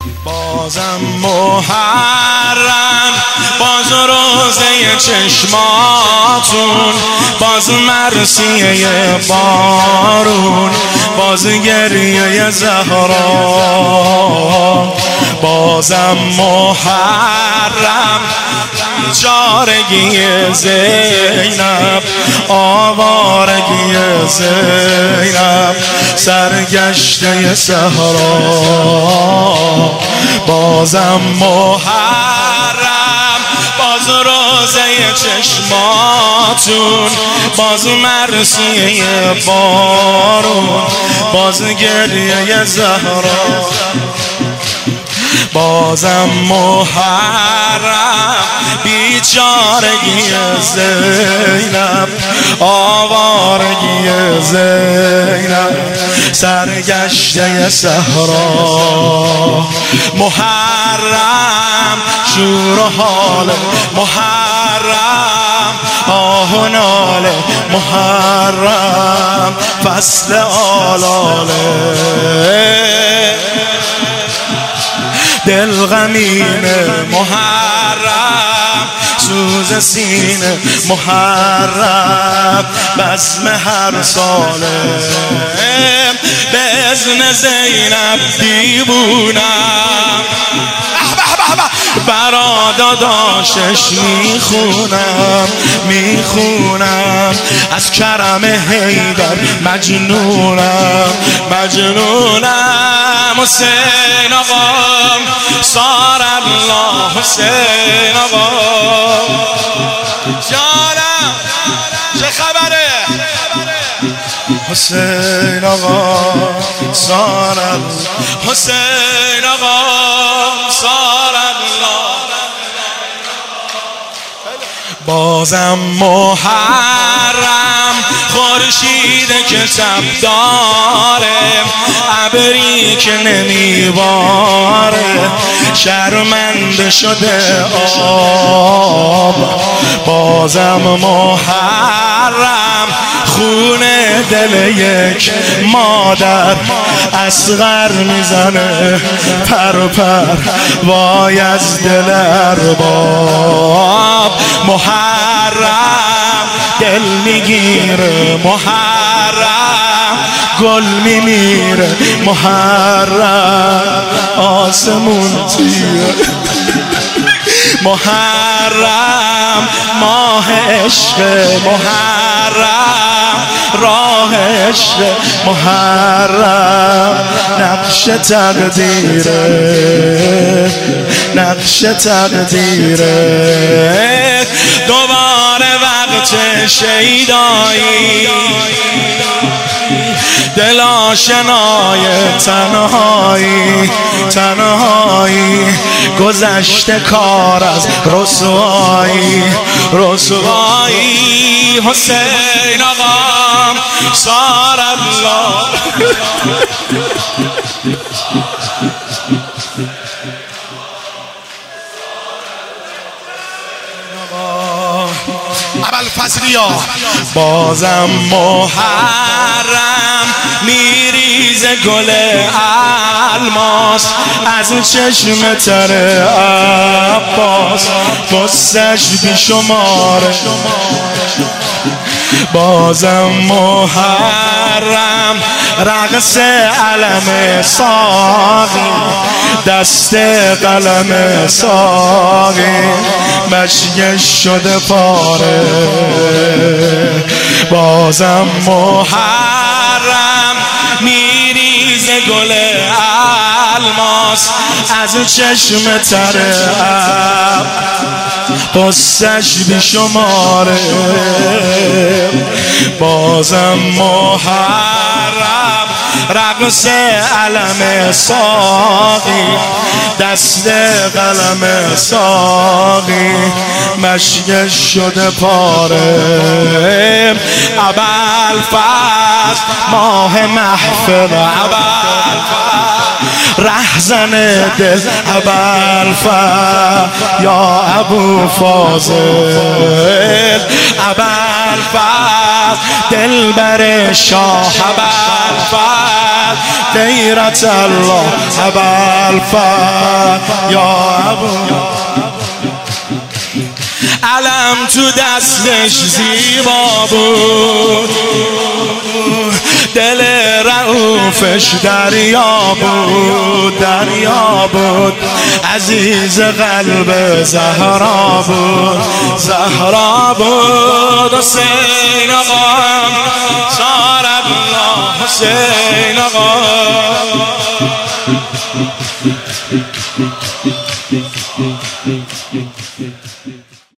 بازم محرم، باز روزه چشماتون، باز مرثیه بارون، باز گریه زهرا. بازم محرم، بیچارگی زینب، آوارگی زینب، سرگشته صحرا. بازم محرم، باز روزه چشماتون، باز مرثیه بارون، باز گریه زهرا. بازم محرم، بیچارگی زینب، آوارگی زینب، سرگشته صحرا. محرم، شور و حال محرم، آه و ناله محرم، فصل آلاله. دل غمین محرم، سوز سینه محرم، بزم هر ساله. به اذن زینب دیوونم، برا داداشش میخونم، از کرم حیدر مجنونم. حسین آقا سار الله، حسین آقا جانم چه خبره؟ حسین آقا سار الله، حسین آقا سار الله. بازم محرم، خورشید که تب داره، ابری که نمیباره، شرمنده شده آب. بازم محرم، خون دل یک مادر اصغر میزنه پر وای از دل ارباب. محرم، دل میگیره محرم، گل میمیره محرم، آسمون تیره محرم، ماه عشق محرم، راه عشق محرم، نقش تقدیره. دوباره وقت شیدایی، دل آشنای تنهایی، گذشته کار از رسوایی. حسین آقا سار الله. ابوالفضلیا بازم محرم، میریزه گل الماس از چشم تر عباس، قصه‌اش بیشماره. بازم محرم، رقص علم ساقی، دست قلم ساقی، مشیش شده پاره. بازم محرم، میریزه گل الماس از چشم تر اب، قصه‌اش بیشماره. بازم محرم، رقص علم ساقی، دست قلم ساقی، مشیش شده پاره. ابوالفضل ماه محفل، رهزن دل ابوالفضل یا ابو فاضل. ابوالفضل دلبر شاه ابوالفضل غیرت الله ابوالفضل یا ابو علم تو دستش زیبا بود دل رؤوفش دریا بود دریا بود عزیز قلب زهرا بود زهرا بود حسین آقا صار الله حسین آقا